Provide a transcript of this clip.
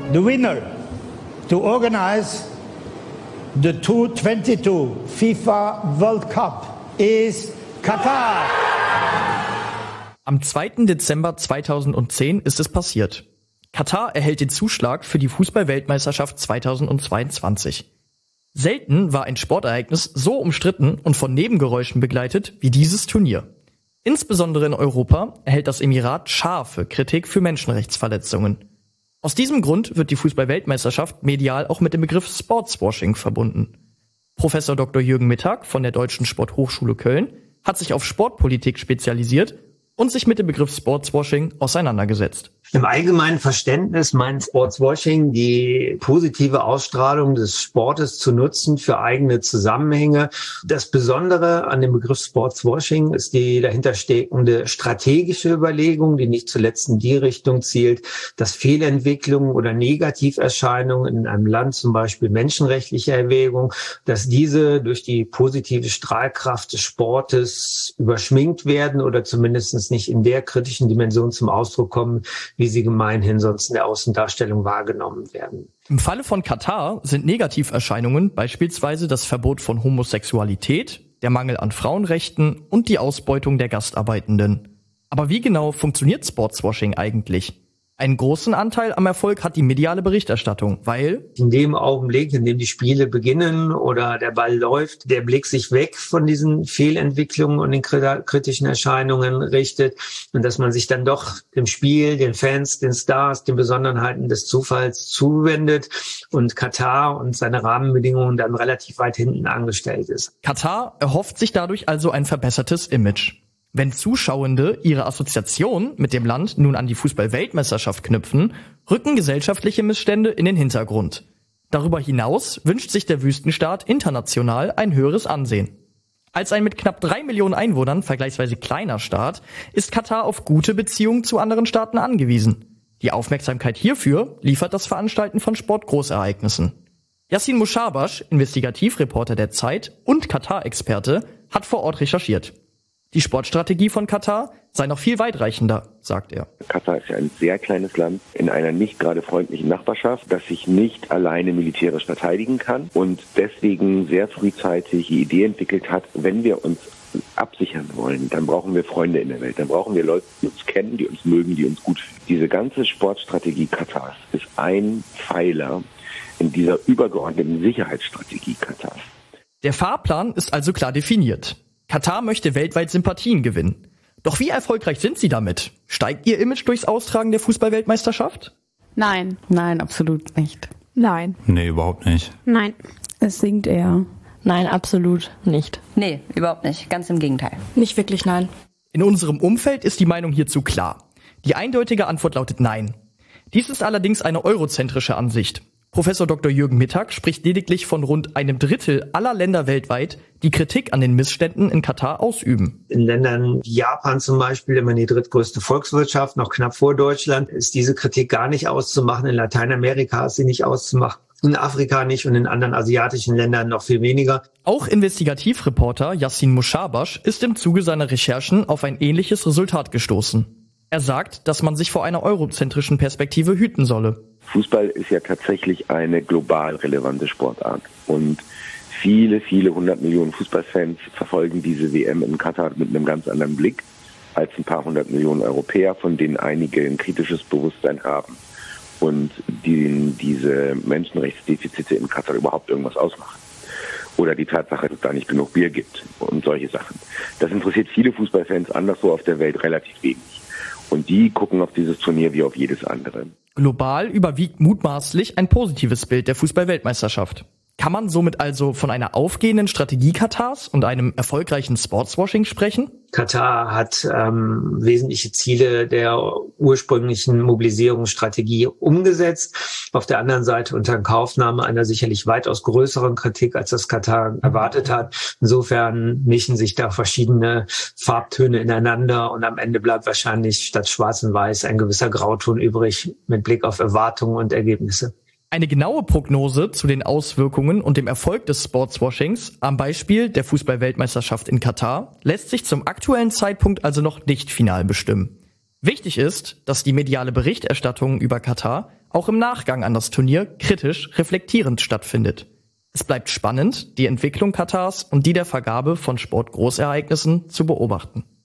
The winner to organize the 2022 FIFA World Cup is Katar. Am 2. Dezember 2010 ist es passiert. Katar erhält den Zuschlag für die Fußball-Weltmeisterschaft 2022. Selten war ein Sportereignis so umstritten und von Nebengeräuschen begleitet wie dieses Turnier. Insbesondere in Europa erhält das Emirat scharfe Kritik für Menschenrechtsverletzungen. Aus diesem Grund wird die Fußball-Weltmeisterschaft medial auch mit dem Begriff Sportswashing verbunden. Professor Dr. Jürgen Mittag von der Deutschen Sporthochschule Köln hat sich auf Sportpolitik spezialisiert und sich mit dem Begriff Sportswashing auseinandergesetzt. Im allgemeinen Verständnis meint Sportswashing die positive Ausstrahlung des Sportes zu nutzen für eigene Zusammenhänge. Das Besondere an dem Begriff Sportswashing ist die dahintersteckende strategische Überlegung, die nicht zuletzt in die Richtung zielt, dass Fehlentwicklungen oder Negativerscheinungen in einem Land, zum Beispiel menschenrechtliche Erwägungen, dass diese durch die positive Strahlkraft des Sportes überschminkt werden oder zumindest nicht in der kritischen Dimension zum Ausdruck kommen, wie sie gemeinhin sonst in der Außendarstellung wahrgenommen werden. Im Falle von Katar sind Negativerscheinungen beispielsweise das Verbot von Homosexualität, der Mangel an Frauenrechten und die Ausbeutung der Gastarbeitenden. Aber wie genau funktioniert Sportswashing eigentlich? Einen großen Anteil am Erfolg hat die mediale Berichterstattung, weil in dem Augenblick, in dem die Spiele beginnen oder der Ball läuft, der Blick sich weg von diesen Fehlentwicklungen und den kritischen Erscheinungen richtet und dass man sich dann doch dem Spiel, den Fans, den Stars, den Besonderheiten des Zufalls zuwendet und Katar und seine Rahmenbedingungen dann relativ weit hinten angestellt ist. Katar erhofft sich dadurch also ein verbessertes Image. Wenn Zuschauende ihre Assoziation mit dem Land nun an die Fußball-Weltmeisterschaft knüpfen, rücken gesellschaftliche Missstände in den Hintergrund. Darüber hinaus wünscht sich der Wüstenstaat international ein höheres Ansehen. Als ein mit knapp 3 Millionen Einwohnern vergleichsweise kleiner Staat ist Katar auf gute Beziehungen zu anderen Staaten angewiesen. Die Aufmerksamkeit hierfür liefert das Veranstalten von Sportgroßereignissen. Yassin Mushabash, Investigativreporter der Zeit und Katar-Experte, hat vor Ort recherchiert. Die Sportstrategie von Katar sei noch viel weitreichender, sagt er. Katar ist ja ein sehr kleines Land in einer nicht gerade freundlichen Nachbarschaft, das sich nicht alleine militärisch verteidigen kann und deswegen sehr frühzeitig die Idee entwickelt hat, wenn wir uns absichern wollen, dann brauchen wir Freunde in der Welt. Dann brauchen wir Leute, die uns kennen, die uns mögen, die uns gut finden. Diese ganze Sportstrategie Katars ist ein Pfeiler in dieser übergeordneten Sicherheitsstrategie Katars. Der Fahrplan ist also klar definiert. Katar möchte weltweit Sympathien gewinnen. Doch wie erfolgreich sind sie damit? Steigt ihr Image durchs Austragen der Fußball-Weltmeisterschaft? Nein. Nein, absolut nicht. Nein. Nee, überhaupt nicht. Nein. Es sinkt eher. Nein, absolut nicht. Nee, überhaupt nicht. Ganz im Gegenteil. Nicht wirklich nein. In unserem Umfeld ist die Meinung hierzu klar. Die eindeutige Antwort lautet nein. Dies ist allerdings eine eurozentrische Ansicht. Professor Dr. Jürgen Mittag spricht lediglich von rund einem Drittel aller Länder weltweit, die Kritik an den Missständen in Katar ausüben. In Ländern wie Japan zum Beispiel, immer die drittgrößte Volkswirtschaft, noch knapp vor Deutschland, ist diese Kritik gar nicht auszumachen. In Lateinamerika ist sie nicht auszumachen. In Afrika nicht und in anderen asiatischen Ländern noch viel weniger. Auch Investigativreporter Yassin Mushabash ist im Zuge seiner Recherchen auf ein ähnliches Resultat gestoßen. Er sagt, dass man sich vor einer eurozentrischen Perspektive hüten solle. Fußball ist ja tatsächlich eine global relevante Sportart und viele 100 Millionen Fußballfans verfolgen diese WM in Katar mit einem ganz anderen Blick als ein paar 100 Millionen Europäer, von denen einige ein kritisches Bewusstsein haben und denen diese Menschenrechtsdefizite in Katar überhaupt irgendwas ausmachen. Oder die Tatsache, dass es da nicht genug Bier gibt und solche Sachen. Das interessiert viele Fußballfans anderswo auf der Welt relativ wenig. Und die gucken auf dieses Turnier wie auf jedes andere. Global überwiegt mutmaßlich ein positives Bild der Fußball-Weltmeisterschaft. Kann man somit also von einer aufgehenden Strategie Katars und einem erfolgreichen Sportswashing sprechen? Katar hat wesentliche Ziele der ursprünglichen Mobilisierungsstrategie umgesetzt. Auf der anderen Seite unter Inkaufnahme einer sicherlich weitaus größeren Kritik, als das Katar erwartet hat. Insofern mischen sich da verschiedene Farbtöne ineinander und am Ende bleibt wahrscheinlich statt Schwarz und Weiß ein gewisser Grauton übrig mit Blick auf Erwartungen und Ergebnisse. Eine genaue Prognose zu den Auswirkungen und dem Erfolg des Sportswashings am Beispiel der Fußball-Weltmeisterschaft in Katar lässt sich zum aktuellen Zeitpunkt also noch nicht final bestimmen. Wichtig ist, dass die mediale Berichterstattung über Katar auch auch im Nachgang an das Turnier kritisch reflektierend stattfindet. Es bleibt spannend, die Entwicklung Katars und die der Vergabe von Sportgroßereignissen zu beobachten.